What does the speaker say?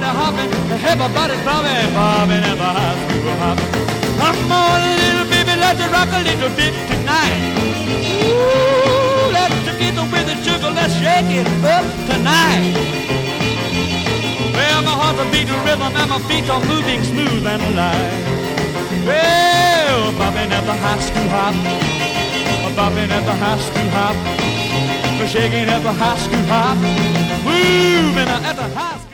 hopping, everybody's bobbing at the high school hop. Come on, little baby, let's rock a little bit tonight. Ooh, let's get with the sugar, let's shake it up tonight. Well, my heart's a beating rhythm and my feet are moving smooth and light. Well, bobbing at the high school hop, bobbing at the high school hop, shaking at the high school hop, moving at the high school.